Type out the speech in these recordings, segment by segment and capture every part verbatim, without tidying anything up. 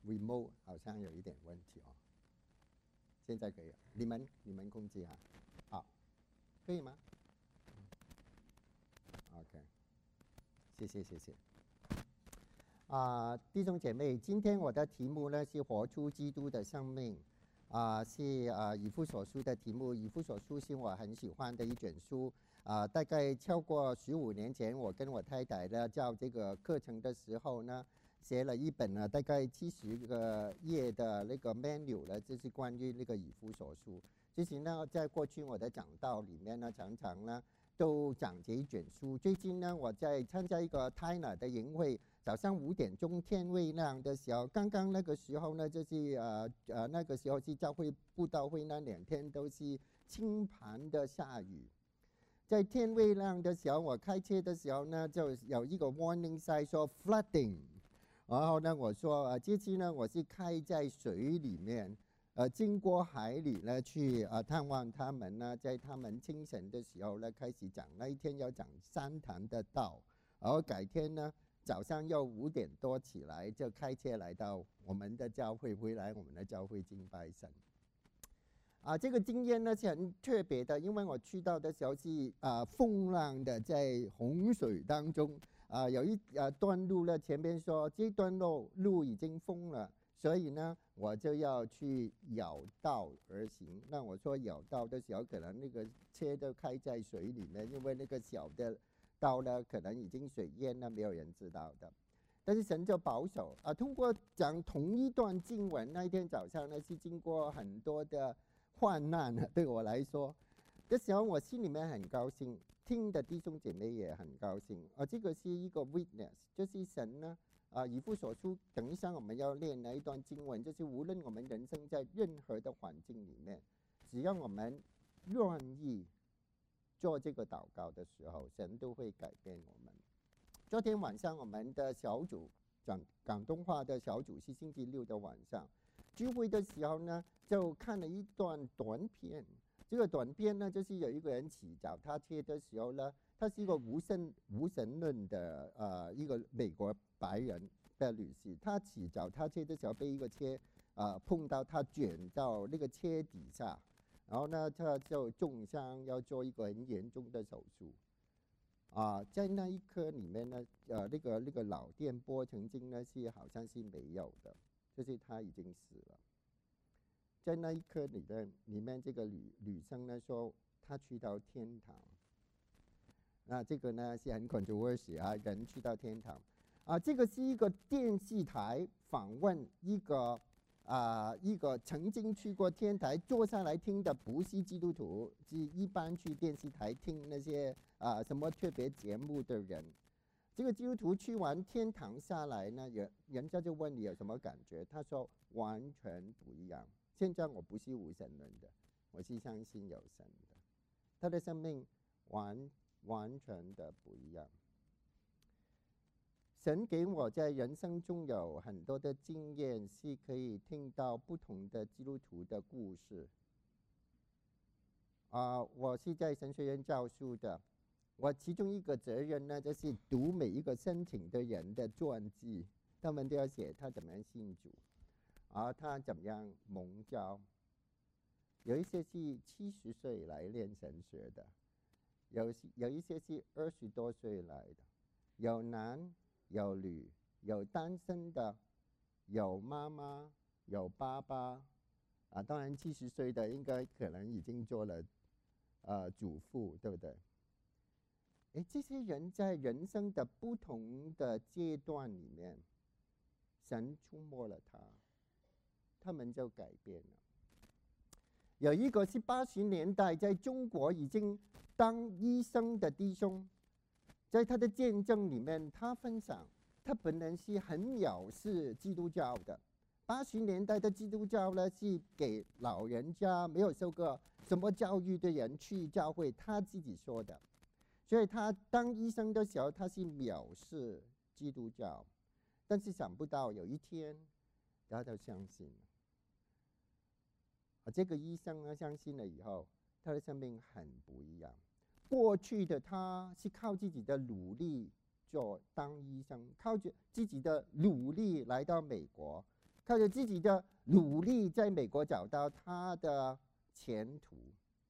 remote 好像有一点问题哦。现在可以了，你们你们控制哈，好，可以吗 ？OK， 谢谢谢谢。啊、呃，弟兄姐妹，今天我的题目呢是活出基督的生命，啊、呃，是啊、呃、以弗所书的题目。以弗所书是我很喜欢的一卷书，啊、呃，大概超过十五年前，我跟我太太呢教这个课程的时候呢，写了一本呢大概七十个页的那个 menu 呢，就是关于那个以弗所书。其实呢，在过去我的讲道里面呢，常常呢都讲这一卷书。最近呢，我在参加一个 China 的营会。早上五点钟天未亮的时候，刚刚那个时候呢，就是呃呃那个时候是教会布道会那两天都是倾盆的下雨。在天未亮的时候，我开车的时候呢，就有一个 warning sign 说 flooding。然后呢，我说呃这次呢我是开在水里面，呃经过海里呢去呃探望他们呢，在他们清晨的时候呢开始讲，那一天要讲三堂的道，然后改天呢。早上要五点多起来，就开车来到我们的教会，回来我们的教会敬拜神。啊，这个经验呢是很特别的，因为我去到的时候是啊风浪的，在洪水当中啊，有一啊段路呢，前面说这段路路已经封了，所以呢我就要去绕道而行。那我说绕道的时候，可能那个车都开在水里面，因为那个小的。道呢，可能已经水淹了，没有人知道的。但是神就保守啊，通过讲同一段经文，那一天早上呢是经过很多的患难，对我来说，这时候我心里面很高兴，听的弟兄姐妹也很高兴啊。这个是一个 witness， 就是神呢啊，以弗所书，等一下我们要念的一段经文，就是无论我们人生在任何的环境里面，只要我们愿意。做这个祷告的时候，神都会改变我们。昨天晚上我们的小组讲广东话的小组是星期六的晚上聚会的时候呢，就看了一段短片。这个短片呢，就是有一个人骑脚踏车的时候呢，他是一个无神无神论的呃一个美国白人的女士，她骑脚踏车的时候被一个车啊、呃、碰到，她卷到那个车底下。然后呢，他就重伤，要做一个很严重的手术。啊，在那一刻里面呢，呃，那个那个脑电波曾经呢是好像是没有的，就是他已经死了。在那一刻里面，里面这个女女生呢说，她去到天堂。那这个呢是很 controversial 啊，人去到天堂。啊，这个是一个电视台访问一个。啊、呃，一个曾经去过天台坐下来听的不是基督徒，是一般去电视台听那些啊、呃、什么特别节目的人。这个基督徒去完天堂下来呢，人人家就问你有什么感觉，他说完全不一样。现在我不是无神论的，我是相信有神的，他的生命完完全的不一样。神给我在人生中有很多的经验，是可以听到不同的基督徒的故事。啊、呃，我是在神学院教书的，我其中一个责任呢，就是读每一个申请的人的传记，他们都要写他怎么样信主，啊，他怎么样蒙召。有一些是七十岁来练神学的，有有一些是二十多岁来的，有男。有女，有单身的，有妈妈，有爸爸，啊，当然七十岁的应该可能已经做了，呃，主妇，对不对？哎，这些人在人生的不同的阶段里面，神触摸了他，他们就改变了。有一个是八十年代在中国已经当医生的弟兄。在他的见证里面，他分享他本人是很藐视基督教的。八十年代的基督教呢，是给老人家没有受过什么教育的人去教会，他自己说的。所以他当医生的时候，他是藐视基督教，但是想不到有一天，他就相信了。啊，这个医生呢，相信了以后，他的生命很不一样。过去的他是靠自己的努力做当医生，靠着自己的努力来到美国， 靠着自己的努力，在美国找到他的前途。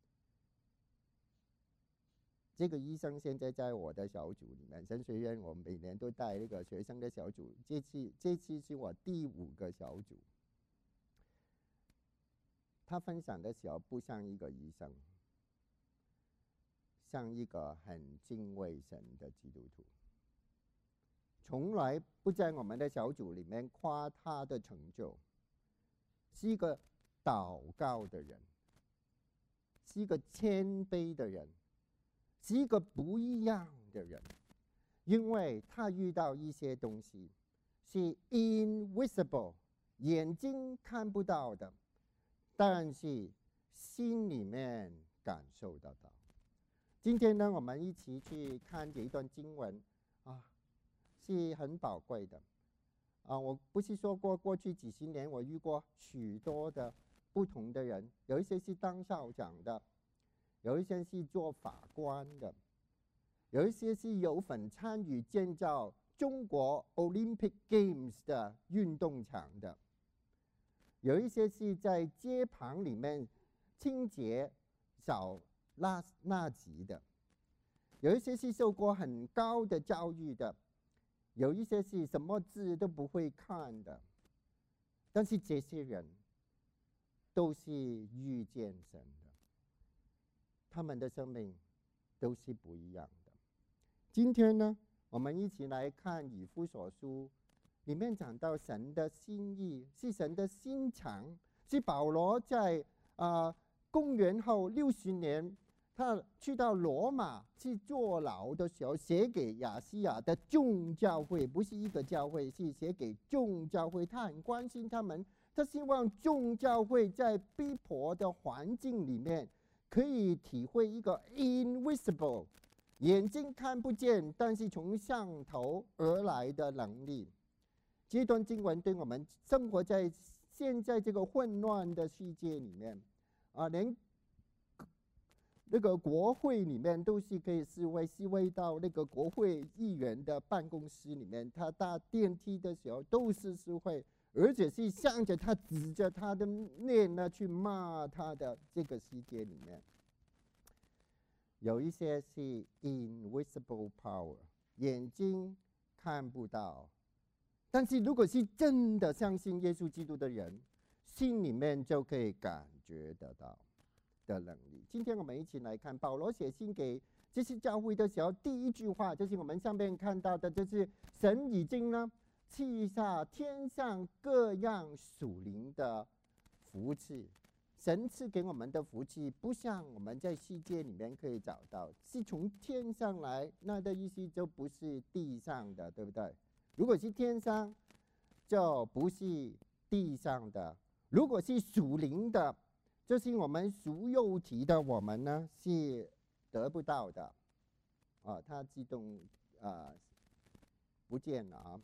这个医生现在在我的小组里面，神学院我每年都带那个学生的小组，这次这次是我第五个小组。他分享的时候不像一个医生，像一个很敬畏神的基督徒，从来不在我们的小组里面夸他的成就，是一个祷告的人，是一个谦卑的人，是一个不一样的人，因为他遇到一些东西是 invisible， 眼睛看不到的，但是心里面感受得到。今天呢，我们一起去看这一段经文啊，是很宝贵的啊。我不是说过，过去几十年我遇过许多的不同的人，有一些是当校长的，有一些是做法官的，有一些是有份参与建造中国 Olympic Games 的运动场的，有一些是在街旁里面清洁扫垃垃圾的，有一些是受过很高的教育的，有一些是什么字都不会看的，但是这些人都是遇见神的，他们的生命都是不一样的。今天呢，我们一起来看以弗所书，里面讲到神的心意，是神的心肠，是保罗在啊、呃、公元后六十年，他去到罗马去坐牢的时候，写给亚细亚的众教会，不是一个教会，是写给众教会。他很关心他们，他希望众教会在逼迫的环境里面，可以体会一个 invisible， 眼睛看不见，但是从上头而来的能力。这段经文对我们生活在现在这个混乱的世界里面啊，连那个国会里面都是可以示威，示威到那个国会议员的办公室里面，他搭电梯的时候都是示威，而且是向着他指着他的面呢去骂他的。这个世界里面有一些是 invisible power， 眼睛看不到，但是如果是真的相信耶稣基督的人，心里面就可以感觉得到的能力。今天我们一起来看保罗写信给这些教会的时候，第一句话就是我们上面看到的，就是神已经呢赐下天上各样属灵的福气。神赐给我们的福气不像我们在世界里面可以找到，是从天上来，那的意思就不是地上的，对不对？如果是天上就不是地上的，如果是属灵的，就是我们属肉体的，我们呢是得不到的啊。它自动啊不见了啊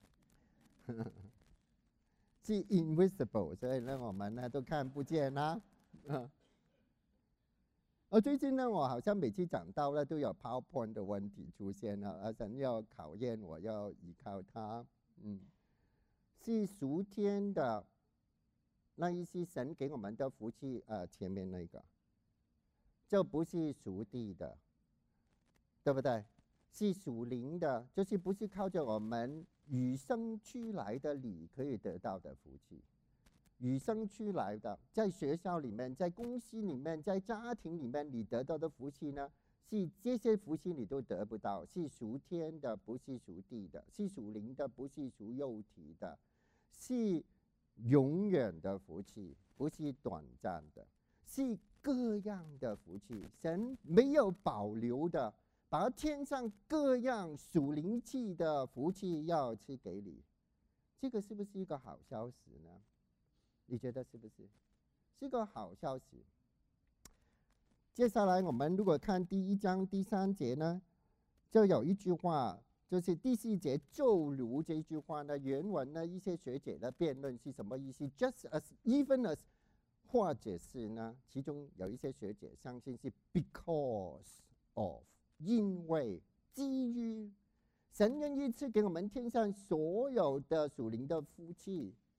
是 invisible， 所以呢我们呢都看不见啦。啊，而最近呢，我好像每次讲到了都有 PowerPoint 的问题出现了，而神要考验我，要依靠它。嗯，是属天的。那一些神给我们的福气，呃，前面那个，这不是属地的，对不对？是属灵的，就是不是靠着我们与生俱来的理可以得到的福气。与生俱来的，在学校里面，在公司里面，在家庭里面，你得到的福气呢，是这些福气你都得不到，是属天的，不是属地的；是属灵的，不是属肉体的；是永远的福气，不是短暂的；是各样的福气，神没有保留的，把天上各样属灵气的福气要赐给你。这个是不是一个好消息呢？你觉得是不是？是个好消息。接下来我们如果看第一章第三节呢，就有一句话，就是第四节就如这句话呢，原文呢一些学者的辩论是什么意思 ？Just as, even as， 或者是呢，其中有一些学者相信是 because of， 因为基于神愿意赐给我们天上所有的属灵的福气。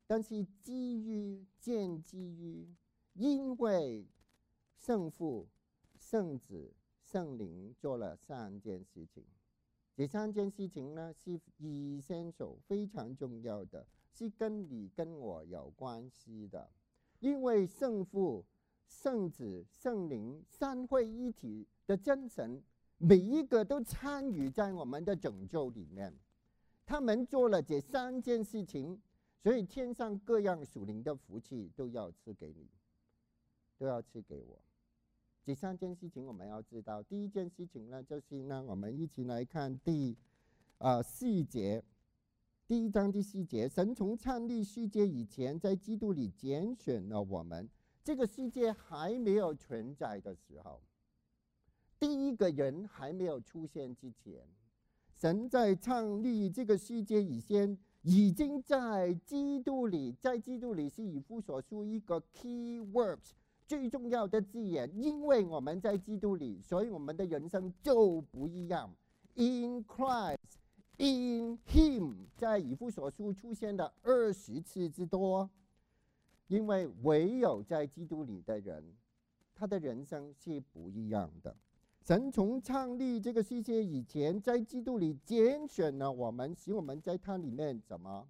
但是基于建基于，因为圣父、圣子、圣灵做了三件事情。这三件事情呢是essential非常重要的，是跟你跟我有关系的。因为圣父、圣子、圣灵三位一体的真神，每一个都参与在我们的拯救里面。他们做了这三件事情，所以天上各样属灵的福气都要赐给你，都要赐给我。这三件事情我们要知道。第一件事情呢，就是呢，我们一起来看第呃四节，第一章第四节，神从创立世界以前，在基督里拣选了我们。这个世界还没有存在的时候，第一个人还没有出现之前，神在创立这个世界以前，已经在基督里，在基督里是以弗所书一个 key words 最重要的字眼，因为我们在基督里，所以我们的人生就不一样。In Christ, in Him， 在以弗所书出现了二十次之多。因为唯有在基督里的人，他的人生是不一样的。神从创立这个世界以前，在基督里拣选了我们，使我们在他里面怎么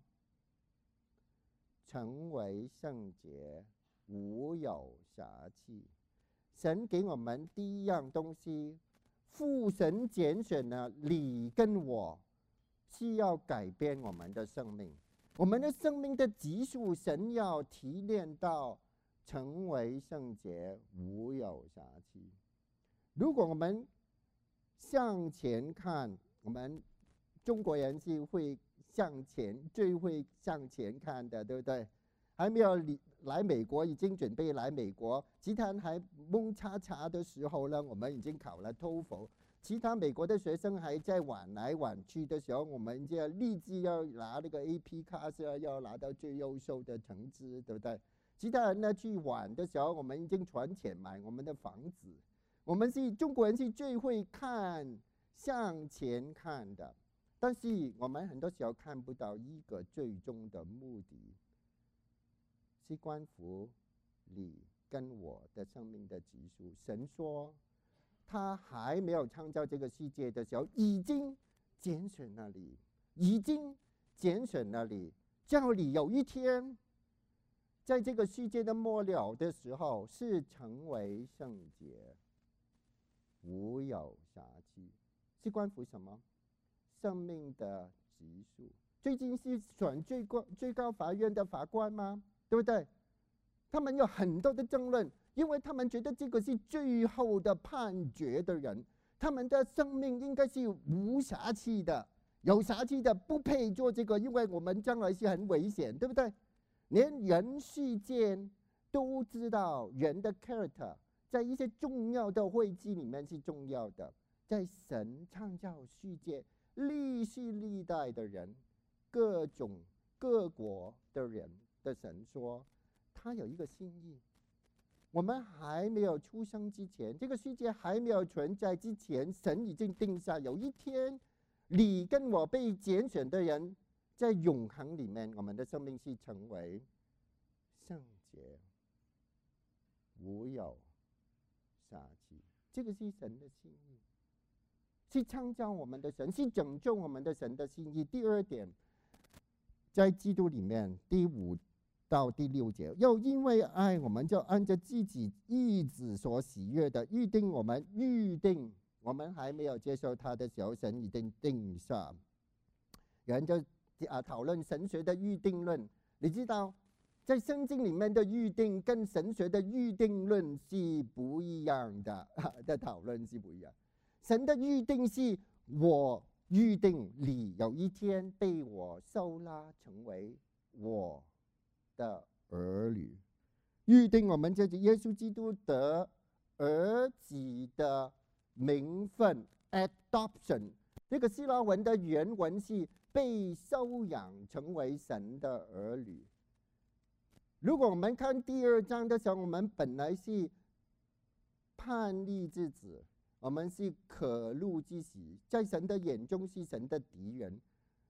成为圣洁，无有瑕疵。神给我们第一样东西，父神拣选了你跟我，是要改变我们的生命。我们的生命的级数，神要提炼到成为圣洁，无有瑕疵。如果我们向前看，我们中国人是会向前，最会向前看的，对不对？还没有来美国，已经准备来美国，其他人还蒙查查的时候呢，我们已经考了托福。其他美国的学生还在玩来玩去的时候，我们就要立志要拿那个 A P 卡，是要拿到最优秀的成绩，对不对？其他人呢去玩的时候，我们已经存钱买我们的房子。我们是中国人，是最会看向前看的，但是我们很多时候看不到一个最终的目的，是关乎你跟我的生命的级数。神说他还没有创造这个世界的时候，已经拣选了你，已经拣选了你，叫你有一天在这个世界的末了的时候，是成为圣洁，无有瑕疵。是关乎什么？生命的级数。最近是选最高最高法院的法官吗？对不对？他们有很多的争论，因为他们觉得这个是最后的判决的人，他们的生命应该是无瑕疵的，有瑕疵的不配做这个，因为我们将来是很危险，对不对？连人世间都知道人的 character 在一些重要的会计里面是重要的。在神创造世界历世历代的人，各种各国的人的神说他有一个心意，我们还没有出生之前，这个世界还没有存在之前，神已经定下有一天你跟我被拣选的人，在永恒里面，我们的生命是成为圣洁，无有瑕疵。这个是神的心意，是创造我们的神，是拯救我们的神的心意。第二点，在基督里面，第五到第六节，又因为爱，我们就按照自己意志所喜悦的预定我们，预定我们还没有接受他的时候，神已经定下。有人就啊讨论神学的预定论，你知道在圣经里面的预定跟神学的预定论是不一样的，的讨论是不一样。神的预定是我预定你有一天被我收纳成为我的儿女，预定我们就是耶稣基督得儿子的名分 adoption。 这个希腊文的原文是被收养成为神的儿女。如果我们看第二章的时候，我们本来是叛逆之子，我们是可怒之子，在神的眼中是神的敌人。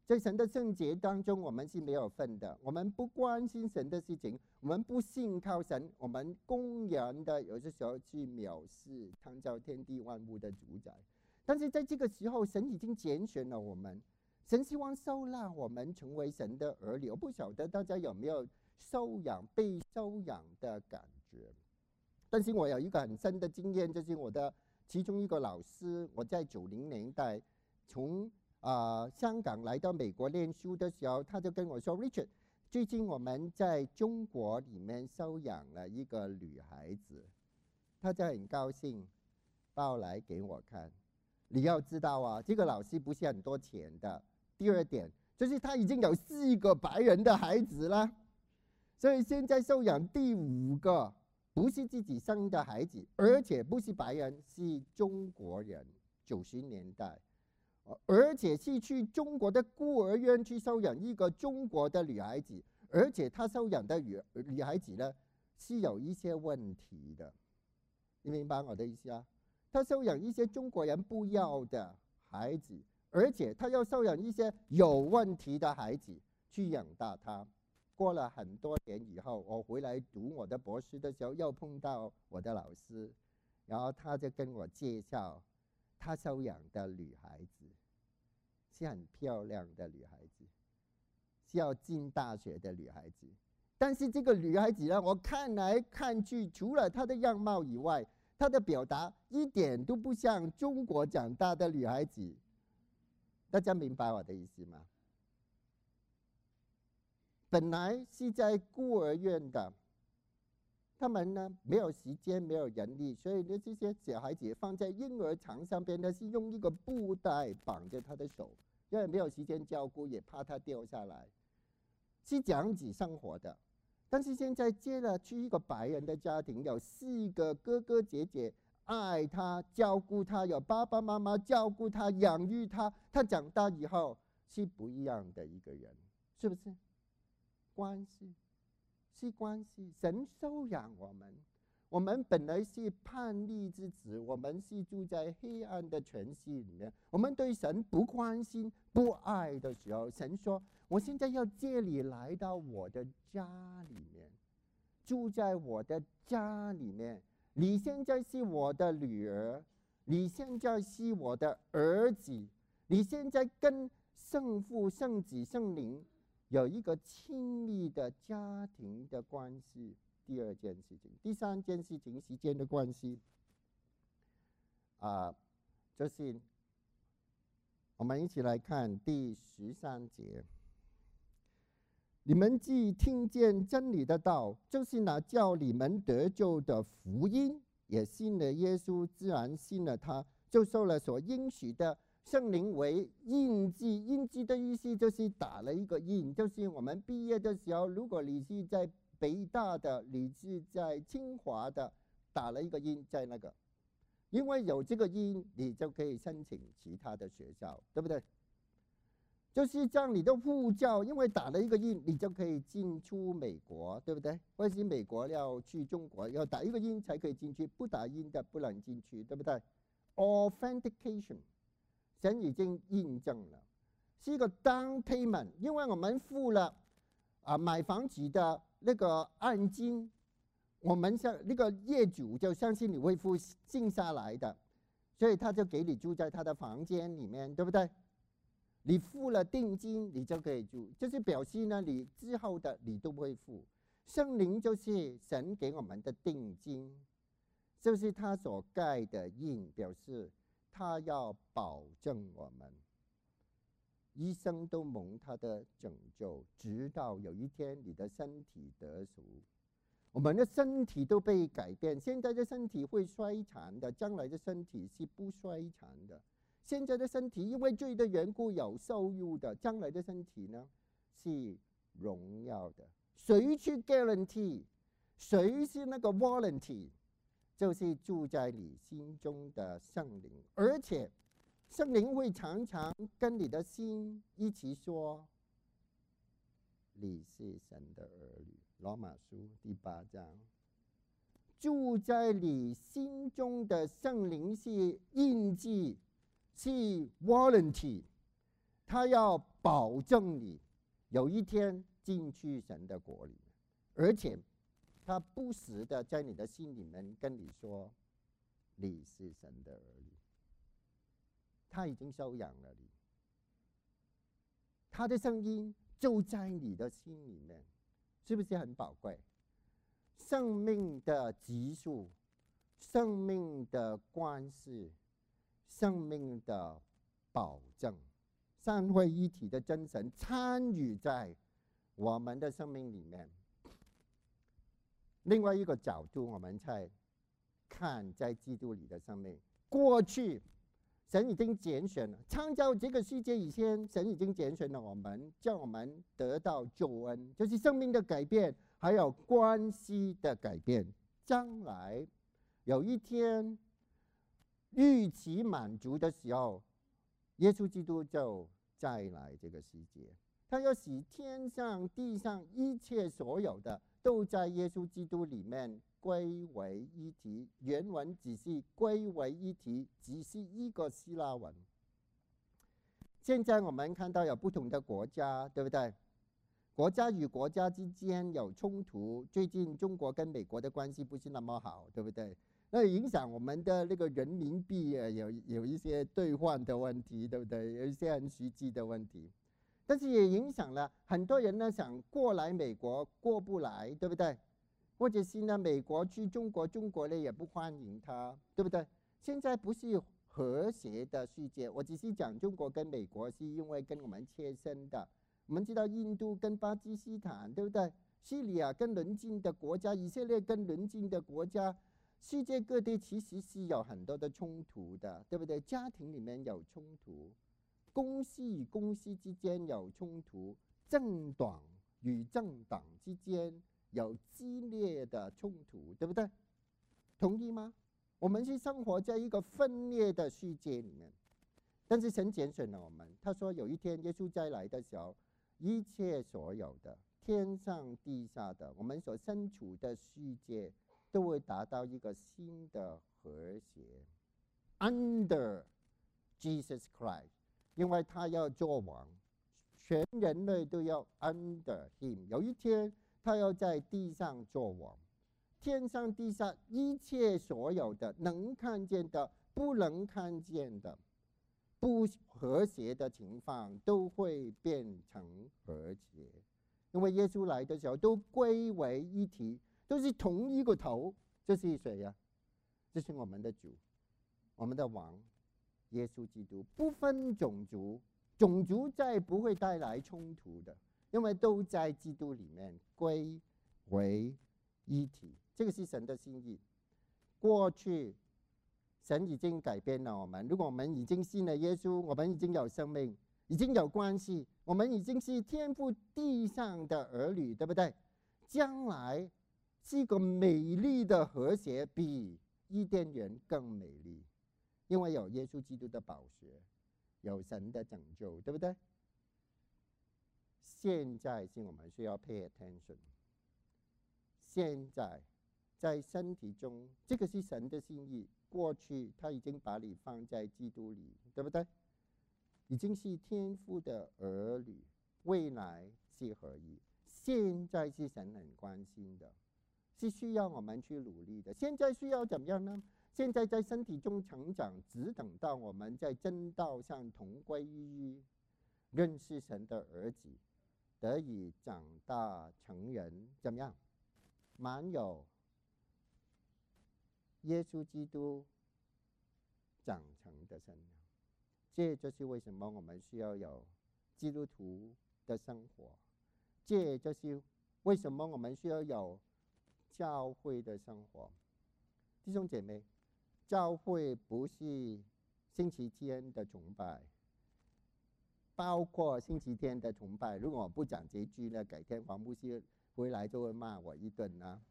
在神的圣洁当中，我们是没有份的。我们不关心神的事情，我们不信靠神，我们公然的有些时候去藐视创造天地万物的主宰。但是在这个时候，神已经拣选了我们，神希望收纳我们成为神的儿女。我不晓得大家有没有收养、被收养的感觉？但是我有一个很深的经验，就是我的其中一个老师，我在九零年代从啊、呃，香港来到美国念书的时候，他就跟我说 ：“Richard， 最近我们在中国里面收养了一个女孩子。”他就很高兴抱来给我看。你要知道啊，这个老师不是很多钱的。第二点就是他已经有四个白人的孩子了，所以现在收养第五个不是自己生的孩子，而且不是白人，是中国人。九十年代。而且是去中国的孤儿院去收养一个中国的女孩子，而且他收养的女女孩子呢是有一些问题的，你明白我的意思啊？他收养一些中国人不要的孩子，而且他要收养一些有问题的孩子去养大他。过了很多年以后，我回来读我的博士的时候，又碰到我的老师，然后他就跟我介绍他收养的女孩子。是很漂亮的女孩子，是要进大学的女孩子。但是这个女孩子呢，我看来看去，除了她的样貌以外，她的表达一点都不像中国长大的女孩子。大家明白我的意思吗？本来是在孤儿院的，他们呢没有时间，没有人力，所以呢这些小孩子放在婴儿床上边呢，是用一个布带绑着他的手。因为没有时间照顾，也怕他掉下来，是这样子生活的。但是现在接了去一个白人的家庭，有四个哥哥姐姐爱他、照顾他，有爸爸妈妈照顾他、养育他。他长大以后是不一样的一个人，是不是？关系是关系，神收养我们。我们本来是叛逆之子，我们是住在黑暗的权势里面。我们对神不关心、不爱的时候，神说：“我现在要借你来到我的家里面，住在我的家里面。你现在是我的女儿，你现在是我的儿子，你现在跟圣父、圣子、圣灵有一个亲密的家庭的关系。”第二件事情，第三件事情，时间的关系，啊、呃，就是我们一起来看第十三节。你们既听见真理的道，就是那叫你们得救的福音，也信了耶稣，自然信了他，就受了所应许的圣灵为印记。印记的意思就是打了一个印，就是我们毕业的时候，如果你是在北大的，你是在清华的，打了一个印在那个，因为有这个印，你就可以申请其他的学校，对不对？就是将你的护照，因为打了一个印，你就可以进出美国，对不对？或者是美国要去中国，要打一个印才可以进去，不打印的不能进去，对不对 ？Authentication， 神已经印证了，是一个 down payment， 因为我们付了啊买房子的那个按金，我们像那个业主就相信你会付信下来的，所以他就给你住在他的房间里面，对不对？你付了定金，你就可以住，就是表示呢，你之后的你都不会付。圣灵就是神给我们的定金，就是他所盖的印，表示他要保证我们一生都蒙他的拯救，直到有一天你的身体得赎。我们的身体都被改变，现在的身体会衰残的，将来的身体是不衰残的。现在的身体因为罪的缘故有受辱的，将来的身体呢是荣耀的。谁去 guarantee？ 谁是那个 warranty？ 就是住在你心中的圣灵，而且圣灵会常常跟你的心一起说，你是神的儿女。罗马书第八章，住在你心中的圣灵是印记，是 warranty， 他要保证你有一天进去神的国里，而且他不时的在你的心里面跟你说你是神的儿女，他已经收养了你，他的声音就在你的心里面，是不是很宝贵？生命的级数，生命的关系，生命的保证，三位一体的真神参与在我们的生命里面。另外一个角度，我们再看在基督里的生命。过去神已经拣选了，创造这个世界以前，神已经拣选了我们，叫我们得到救恩，就是生命的改变，还有关系的改变。将来有一天预期满足的时候，耶稣基督就再来这个世界，他要使天上地上一切所有的都在耶稣基督里面归为一体。原文只是归为一体，只是一个希腊文。现在我们看到有不同的国家，对不对？国家与国家之间有冲突，最近中国跟美国的关系不是那么好，对不对？那影响我们的那个人民币啊，有有一些兑换的问题，对不对？有一些很实际的问题，但是也影响了很多人呢，想过来美国过不来，对不对？或者是呢，美国去中国，中国呢也不欢迎他，对不对？现在不是和谐的世界，我只是讲中国跟美国是因为跟我们切身的。我们知道印度跟巴基斯坦，对不对？叙利亚跟邻近的国家，以色列跟邻近的国家，世界各地其实是有很多的冲突的，对不对？家庭里面有冲突，公司与公司之间有冲突，政党与政党之间有激烈的冲突，对不对？同意吗？我们是生活在一个分裂的世界里面，但是神拣选了我们，他说有一天耶稣再来的时候，一切所有的天上地下的我们所身处的世界都会达到一个新的和谐 under Jesus Christ， 因为他要做王，全人类都要 under him。 有一天他要在地上做王，天上地下一切所有的能看见的不能看见的不和谐的情况都会变成和谐，因为耶稣来的时候都归为一体，都是同一个头。这是谁呀？这是我们的主，我们的王耶稣基督，不分种族，种族再不会带来冲突的，因为都在基督里面归为一体。这个是神的心意。过去神已经改变了我们，如果我们已经信了耶稣，我们已经有生命，已经有关系，我们已经是天父地上的儿女，对不对？将来是一个美丽的和谐，比伊甸园更美丽，因为有耶稣基督的宝血，有神的拯救，对不对？现在是我们需要 pay attention。现在在身体中，这个是神的心意。过去他已经把你放在基督里，对不对？已经是天父的儿女，未来是合一。现在是神很关心的，是需要我们去努力的。现在需要怎么样呢？现在在身体中成长，只等到我们在真道上同归于一，认识神的儿子，得以长大成人，怎么样？满有耶稣基督长成的身量。这就是为什么我们需要有基督徒的生活，这就是为什么我们需要有教会的生活。弟兄姐妹，教会不是星期天的崇拜，包括星期天的崇拜。如果我不讲这句呢，改天黄牧师回来就会骂我一顿啊。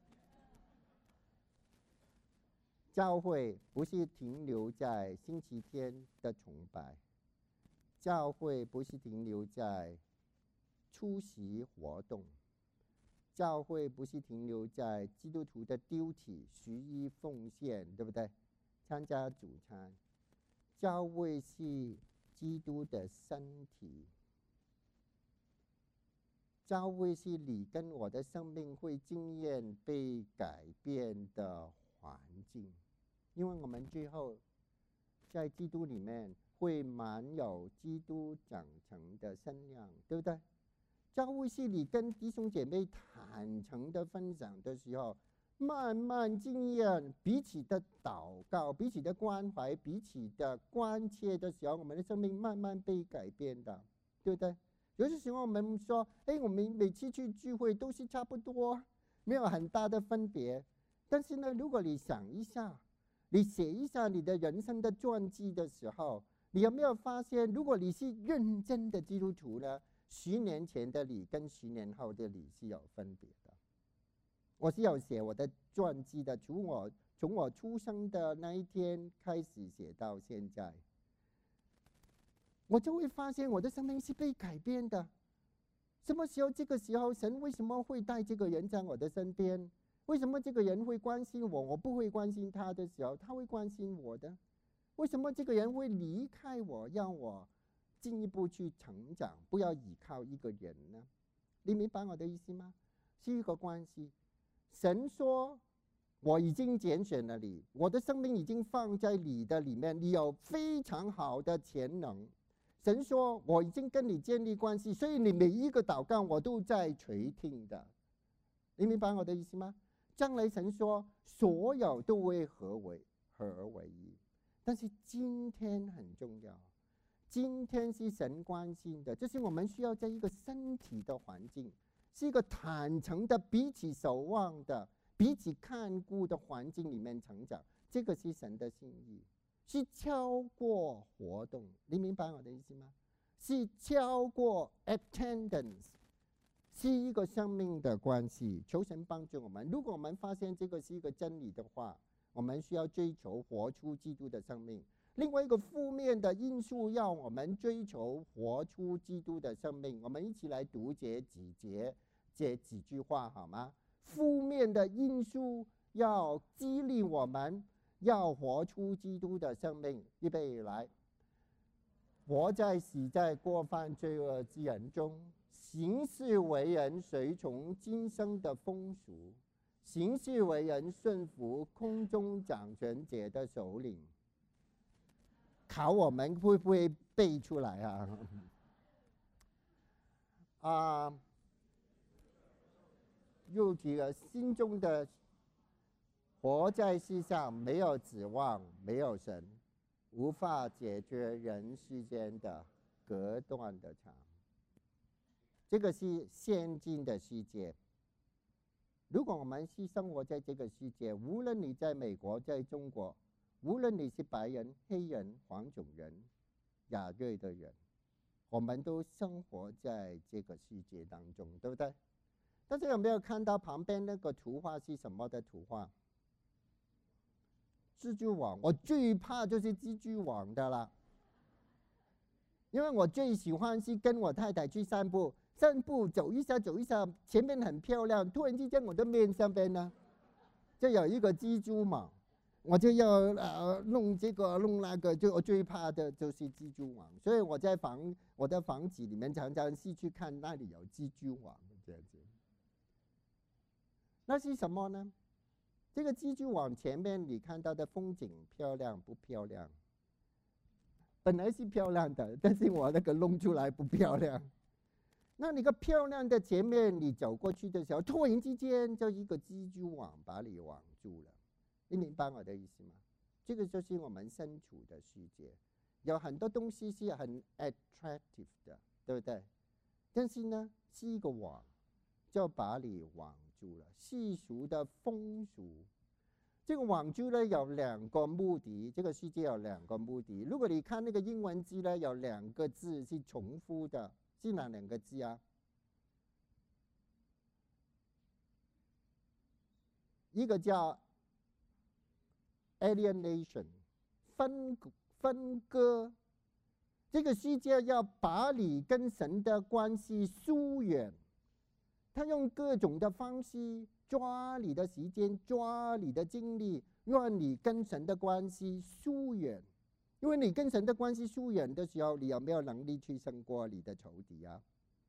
教会不是停留在星期天的崇拜，教会不是停留在出席活动，教会不是停留在基督徒的 duty 十一奉献，对不对？参加主餐。教会是基督的身体， 教会是你跟我的生命会经验被改变的环境，因为我们最后在基督里面会满有基督长成的身量，对不对？教会是你跟弟兄姐妹坦诚的分享的时候，慢慢经验彼此的祷告、彼此的关怀、彼此的关切的时候，我们的生命慢慢被改变的，对不对？有些时候我们说，哎，我们每次去聚会都是差不多，没有很大的分别。但是呢，如果你想一下，你写一下你的人生的传记的时候，你有没有发现，如果你是认真的基督徒呢，十年前的你跟十年后的你是有分别的。我是有写我的传记的，从我从我出生的那一天开始写到现在，我就会发现我的生命是被改变的。什么时候？这个时候，神为什么会带这个人在我的身边？为什么这个人会关心我，我不会关心他的时候，他会关心我的？为什么这个人会离开我，让我进一步去成长，不要依靠一个人呢？你明白我的意思吗？是一个关系。神说我已经拣选了你，我的生命已经放在你的里面，你有非常好的潜能。神说我已经跟你建立关系，所以你每一个祷告我都在垂听的。你明白我的意思吗？将来神说所有都会合为合而为一，但是今天很重要，今天是神关心的，就是我们需要在一个身体的环境，是一个坦诚的、彼此守望的、彼此看顾的环境里面成长，这个是神的心意，是超过活动。你明白我的意思吗？是超过 attendance， 是一个生命的关系。求神帮助我们。如果我们发现这个是一个真理的话，我们需要追求活出基督的生命。另外一个负面的因素要我们追求活出基督的生命，我们一起来读这几节这几句话好吗？负面的因素要激励我们要活出基督的生命。预备来，活在死在过犯罪恶之人中，行事为人随从今生的风俗，行事为人顺服空中掌权者的首领。考我们会不会背出来啊？啊，又几个心中的活在世上，没有指望，没有神，无法解决人世间的隔断的墙。这个是现今的世界。如果我们是生活在这个世界，无论你在美国，在中国，无论你是白人、黑人、黄种人、亚裔的人，我们都生活在这个世界当中，对不对？但是有没有看到旁边那个图画是什么的图画？蜘蛛网。我最怕就是蜘蛛网的了，因为我最喜欢是跟我太太去散步，散步走一下走一下，前面很漂亮，突然之间我的面上边呢，就有一个蜘蛛网。我就要呃弄这个弄那个，就我最怕的就是蜘蛛网，所以我在房我的房子里面常常是去看那里有蜘蛛网这样子。那是什么呢？这个蜘蛛网前面你看到的风景漂亮不漂亮？本来是漂亮的，但是我那个弄出来不漂亮。那你个漂亮的前面你走过去的时候，突然之间就一个蜘蛛网把你网住了。你明白我的意思吗？这个就是我们身处的世界，有很多东西是很 attractive 的，对不对？但是呢，是一个网，就把你网住了。世俗的风俗，这个网住呢有两个目的，这个世界有两个目的。如果你看那个英文字呢，有两个字是重复的，是哪两个字啊？一个叫alienation， 分分割，这个世界要把你跟神的关系疏远，他用各种的方式抓你的时间，抓你的精力，让你跟神的关系疏远。因为你跟神的关系疏远的时候，你有没有能力去胜过你的仇敌啊？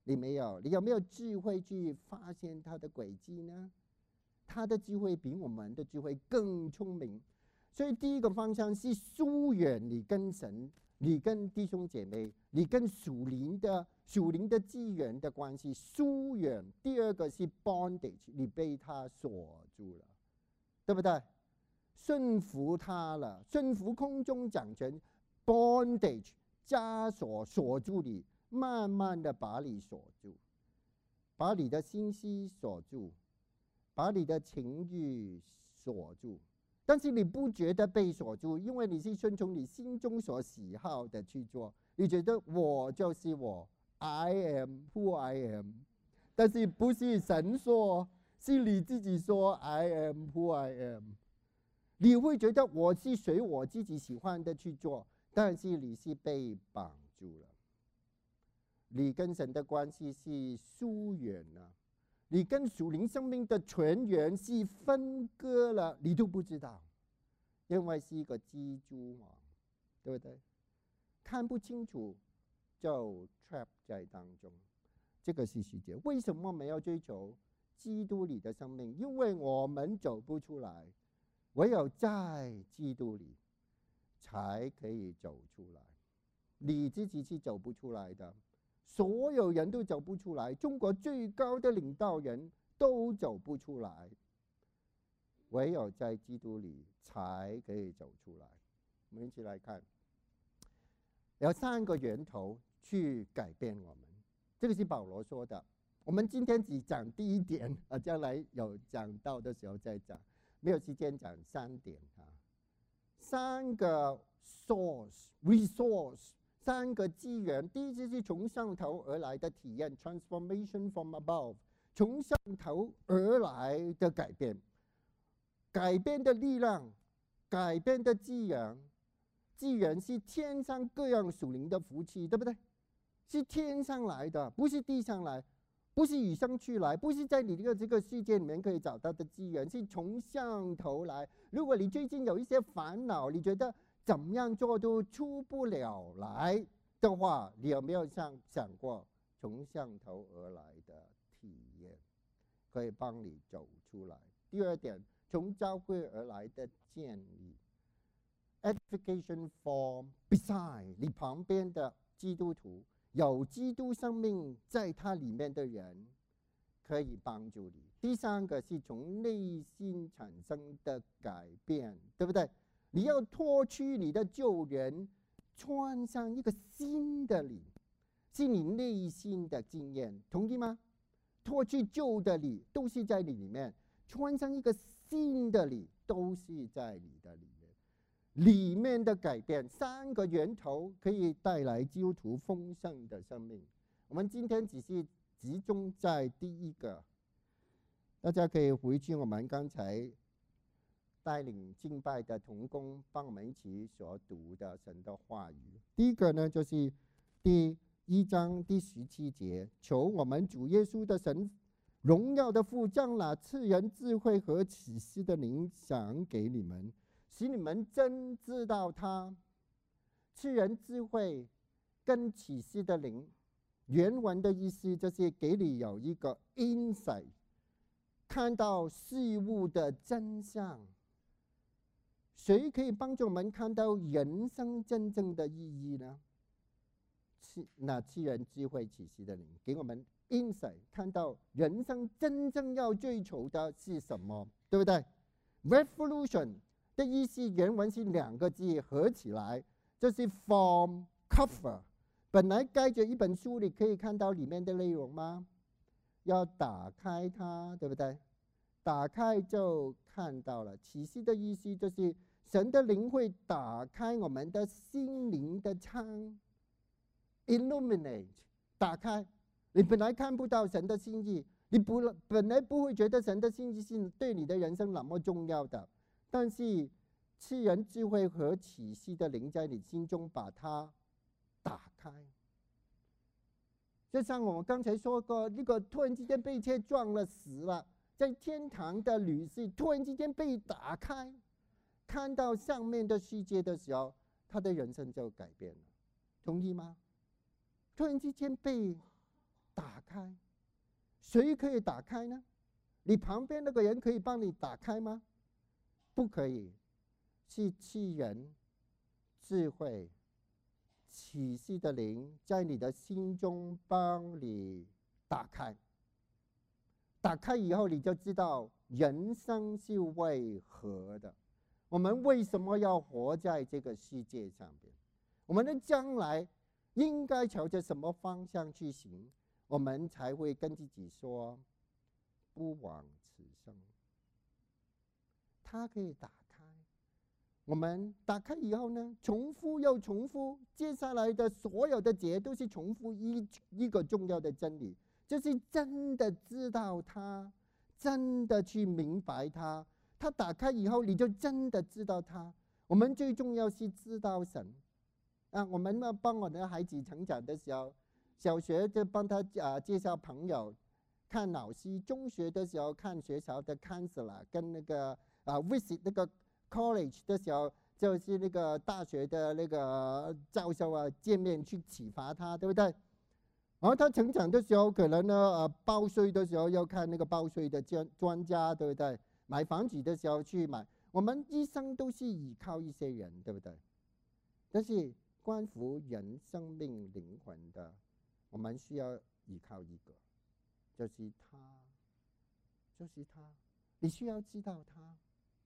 你没有，你有没有智慧去发现他的轨迹呢？他的智慧比我们的智慧更聪明，所以第一个方向是疏远你跟神，你跟弟兄姐妹，你跟属灵的属灵的资源的关系疏远。第二个是 bondage， 你被他锁住了，对不对？顺服他了，顺服空中掌权 ，bondage 枷锁锁住你，慢慢的把你锁住，把你的心思锁住，把你的情欲锁住。但是你不觉得被锁住，因为你是顺从你心中所喜好的去做。你觉得我就是我 ，I am who I am， 但是不是神说，是你自己说 I am who I am。你会觉得我是随我自己喜欢的去做，但是你是被绑住了。你跟神的关系是疏远了，你跟属灵生命的泉源是分割了，你都不知道，因为是一个蜘蛛网，对不对？看不清楚就 trap 在当中，这个是世界。为什么我们要追求基督里的生命？因为我们走不出来，唯有在基督里才可以走出来。你自己是走不出来的，所有人都走不出来，中国最高的领导人都走不出来，唯有在基督里才可以走出来。我们一起来看，有三个源头去改变我们，这个是保罗说的。我们今天只讲第一点，啊，将来有讲到的时候再讲，没有时间讲三点啊。三个 source resource， 三个资源。第一是从上头而来的体验 ，transformation from above， 从上头而来的改变，改变的力量，改变的资源。资源是天上各样属灵的福气，对不对？是天上来的，不是地上来，不是与生俱来，不是在你的这个世界里面可以找到的资源，是从上头来。如果你最近有一些烦恼，你觉得怎么样做都出不了来的话，你有没有想想过从上头而来的体验可以帮你走出来？第二点，从教会而来的建议 edification from beside， 你旁边的基督徒，有基督生命在他里面的人可以帮助你。第三个是从内心产生的改变，对不对？你要脱去你的旧人，穿上一个新的你，是你内心的经验，同意吗？脱去旧的你，都是在你里面，穿上一个新的你，都是在你的里面。里面的改变，三个源头可以带来基督徒丰盛的生命。我们今天只是集中在第一个，大家可以回去我们刚才带领敬拜的同工帮我们一起所读的神的话语。第一个呢，就是第一章第十七节，求我们主耶稣的神荣耀的父将那赐人智慧和启示的灵赏给你们，使你们真知道他。赐人智慧跟启示的灵，原文的意思就是给你有一个 insight， 看到事物的真相。谁可以帮助我们看到人生真正的意义呢？那赐人智慧启示的灵，给我们 insight， 看到人生真正要追求的是什么，对不对？ Revolution 的意思原文是两个字合起来，就是 from cover。 本来盖着一本书，你可以看到里面的内容吗？要打开它，对不对？打开就看到了。启示的意思就是神的灵会打开我们的心灵的窗， illuminate， 打开。你本来看不到神的心意，你不本来不会觉得神的心意是对你的人生那么重要的，但是赐人智慧和启示的灵在你心中把它打开。就像我们刚才说过，那个突然之间被车撞了死了，在天堂的女士突然之间被打开，看到上面的世界的时候，她的人生就改变了，同意吗？突然之间被打开？谁可以打开呢？你旁边那个人可以帮你打开吗？不可以，是赐人智慧、启示的灵在你的心中帮你打开。打开以后，你就知道人生是为何的，我们为什么要活在这个世界上边，我们的将来应该朝着什么方向去行，我们才会跟自己说不枉此生。它可以打开，我们打开以后呢，重复又重复，接下来的所有的节都是重复一一个重要的真理，就是真的知道它，真的去明白它。它打开以后，你就真的知道它。我们最重要是知道神啊！我们呢帮我的孩子成长的时候，小学就帮他啊介绍朋友，看老师；中学的时候看学校的 counselor， 跟那个啊 visit 那个 college 的时候，就是那个大学的那个教授啊见面去启发他，对不对？然后他成长的时候，可能呢呃报税的时候要看那个报税的专专家，对不对？买房子的时候去买，我们一生都是依靠一些人，对不对？但是关乎人生命灵魂的，我们需要依靠一个，就是他，就是他，你需要知道他。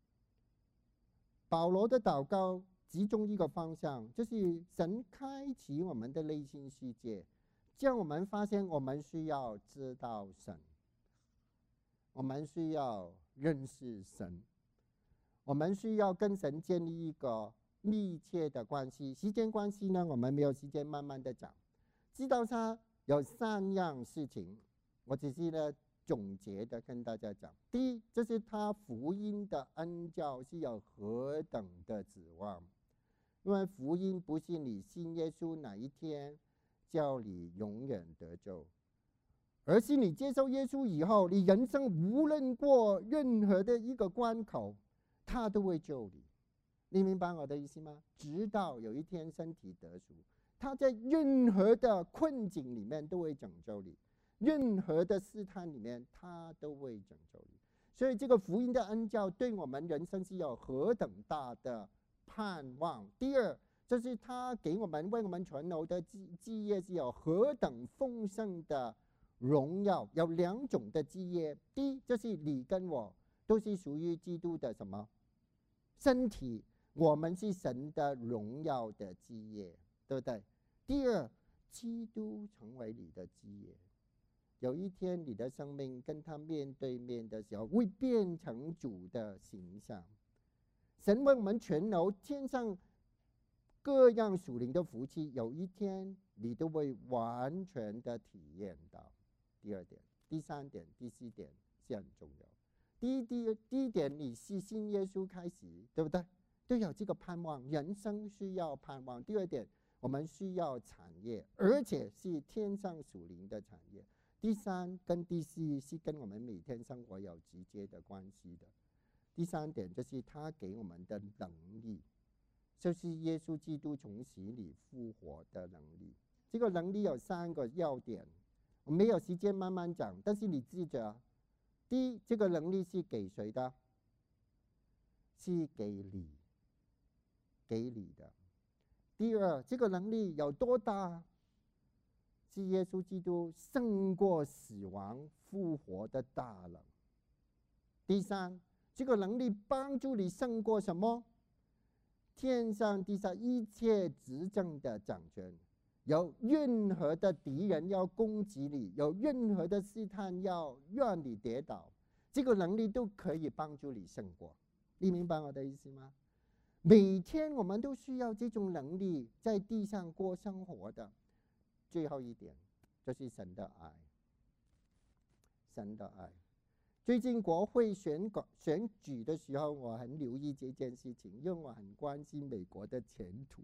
保罗的祷告集中一个方向，就是神开启我们的内心世界，让我们发现我们需要知道神，我们需要认识神，我们需要跟神建立一个密切的关系。时间关系呢，我们没有时间慢慢的讲。知道他有三样事情，我只是呢总结的跟大家讲。第一，就是他福音的恩教是有何等的指望，因为福音不是你信耶稣哪一天叫你永远得救，而是你接受耶稣以后，你人生无论过任何的一个关口，他都会救你。你明白我的意思吗？直到有一天身体得赎，他在任何的困境里面都会拯救你，任何的试探里面他都会拯救你。所以这个福音的恩教对我们人生是有何等大的盼望。第二，就是他给我们为我们存留的基业是有何等丰盛的荣耀。有两种的基业，第一就是你跟我都是属于基督的什么身体，我们是神的荣耀的基业，对不对？第二，基督成为你的基业，有一天你的生命跟他面对面的时候，会变成主的形象。神为我们存留天上各样属灵的福气，有一天你都会完全的体验到。第二点、第三点、第四点是很重要。第一、第一、第一点，你是信耶稣开始，对不对？都有这个盼望，人生需要盼望。第二点，我们需要产业，而且是天上属灵的产业。第三跟第四是跟我们每天生活有直接的关系的。第三点就是他给我们的能力，就是耶稣基督从死里复活的能力。这个能力有三个要点，我没有时间慢慢讲，但是你记着，第一，这个能力是给谁的？是给你，给你的。第二，这个能力有多大？是耶稣基督胜过死亡复活的大能。第三，这个能力帮助你胜过什么？天上地下一切执政的掌权，有任何的敌人要攻击你，有任何的试探要让你跌倒，这个能力都可以帮助你胜过。你明白我的意思吗？每天我们都需要这种能力在地上过生活的。最后一点就是神的爱，神的爱。最近国会选选举的时候，我很留意这件事情，因为我很关心美国的前途。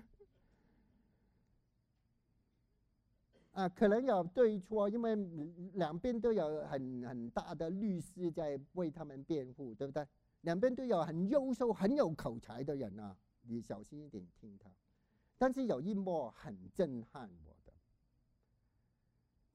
啊，可能有对错，因为两边都有很很大的律师在为他们辩护，对不对？两边都有很优秀、很有口才的人啊，你小心一点听他。但是有一幕很震撼我的，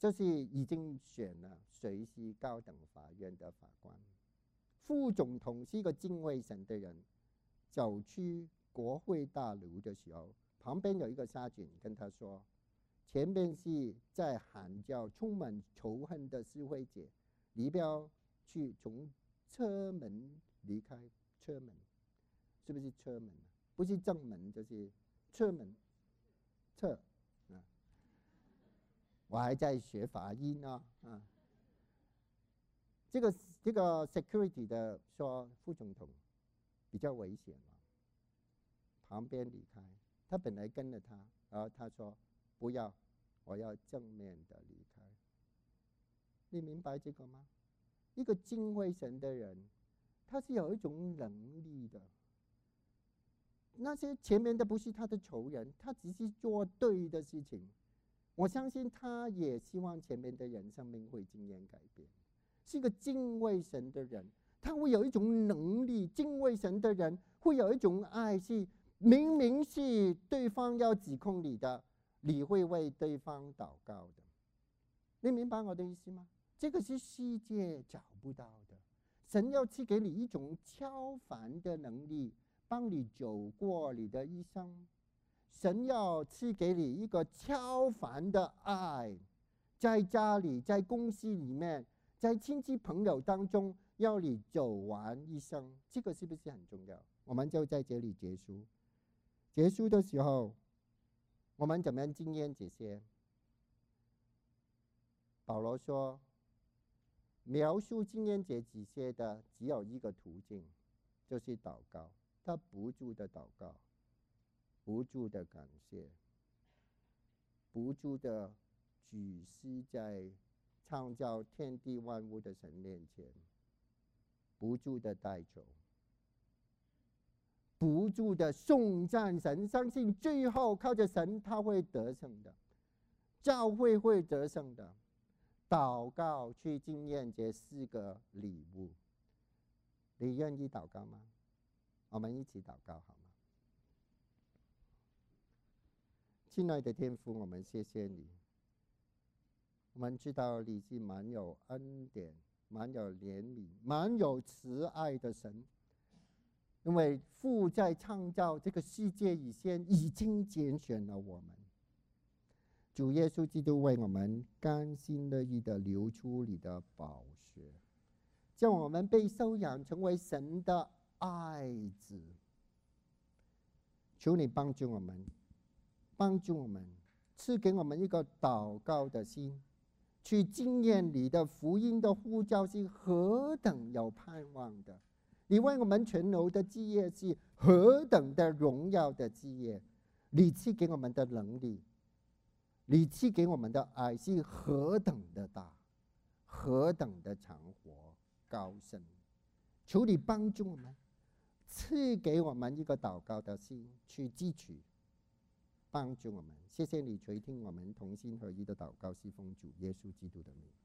就是已经选了谁是高等法院的法官。副总统是一个敬畏神的人，走去国会大楼的时候，旁边有一个沙警跟他说，前面是在喊叫充满仇恨的示威者，你不要去从车门离开。车门是不是车门？不是正门就是车门。侧啊，我还在学法音呢啊。这个这个 security 的说副总统比较危险了，旁边离开。他本来跟着他，然后他说不要，我要正面的离开。你明白这个吗？一个敬畏神的人，他是有一种能力的。那些前面的不是他的仇人，他只是做对的事情。我相信他也希望前面的人生命会经验改变。是一个敬畏神的人，他会有一种能力。敬畏神的人会有一种爱，是明明是对方要指控你的，你会为对方祷告的。你明白我的意思吗？这个是世界找不到的。神要赐给你一种超凡的能力，帮你走过你的一生。神要赐给你一个超凡的爱，在家里，在公司里面，在亲戚朋友当中，要你走完一生。这个是不是很重要？我们就在这里结束。结束的时候，我们怎么样经验这些？保罗说，描述经验这几些的只有一个途径，就是祷告。他不住的祷告，不住的感谢，不住的举膝在创造天地万物的神面前，不住的代求，不住的颂赞神，相信最后靠着神他会得胜的，教会会得胜的。祷告去经验这四个礼物，你愿意祷告吗？我们一起祷告好吗？亲爱的天父，我们谢谢你。我们知道你是蛮有恩典、蛮有怜悯、蛮有慈爱的神，因为父在创造这个世界以前已经拣选了我们。主耶稣基督为我们甘心乐意的流出你的宝血，叫我们被收养成为神的爱子。求你帮助我们，帮助我们，赐给我们一个祷告的心，去经验你的福音的呼召是何等有盼望的。你为我们存留的基业是何等的荣耀的基业。你赐给我们的能力，你赐给我们的爱是何等的大，何等的长活高深。求你帮助我们，赐给我们一个祷告的心去汲取，帮助我们。谢谢你垂听我们同心合一的祷告，是奉主耶稣基督的名。